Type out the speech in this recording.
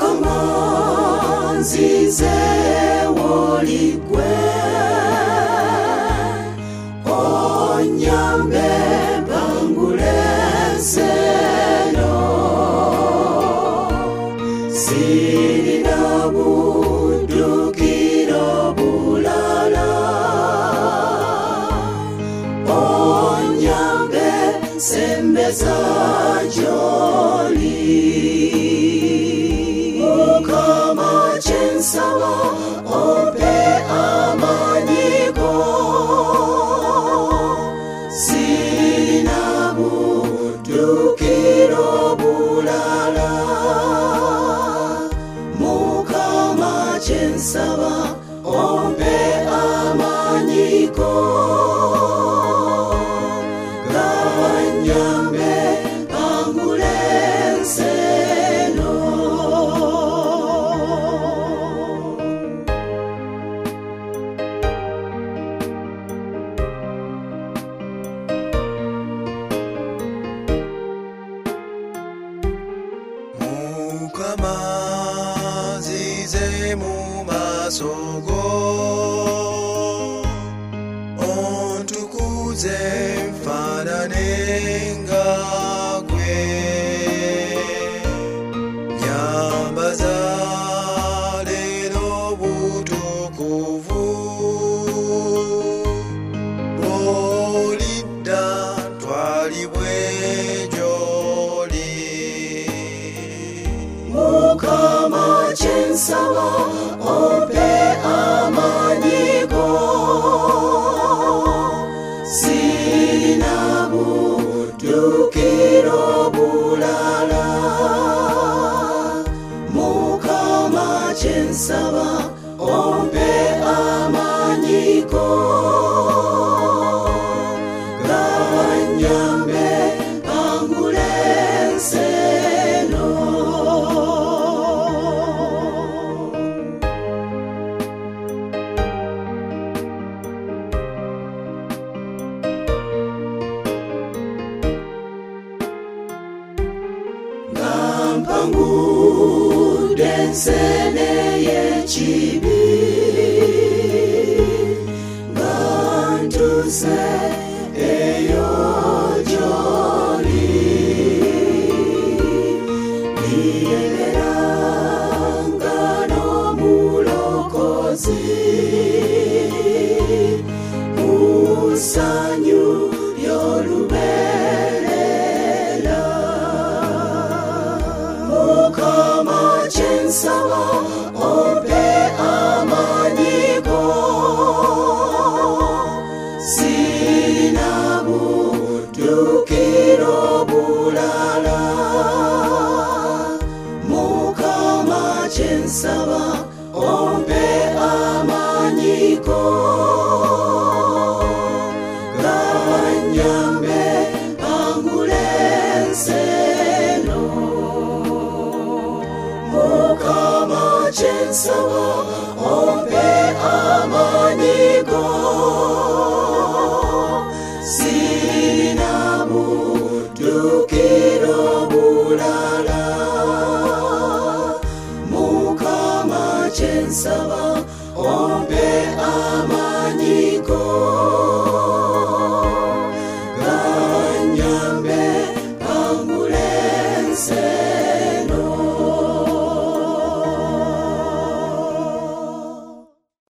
Mukama nzize woligwe onyambe bangule nseno sirina buddukiro bulala onyambe sembeza gy'oli Mukama kyensaba ompe amanyigo sirina buddukiro bulala Mukama kyensaba ompe amanyigo ganyambe bangule nseno Mukama nzize mu maaso go ontukuze nfaanane nga gwe nyambaza leero butukuvu bw'olidda ntwalibwe gy'oli Mukama kyensaba ompe amanyigo sirina buddukiro bulala Mukama kyensaba ompe amanyigo ganyambe bangule nseno Mpangudde ensene y'ekibi nga ntuse eyo gy'oli niyegeranga n'omulokozi mu ssanyu ly'olubeerera Mukama kyensaba ompe amanyigo sirina buddukiro bulala Mukama kyensaba ompe amanyigo ganyambe bangule nseno Mukama kyensaba ompe amanyigo sirina buddukiro bulala Mukama kyensaba ompe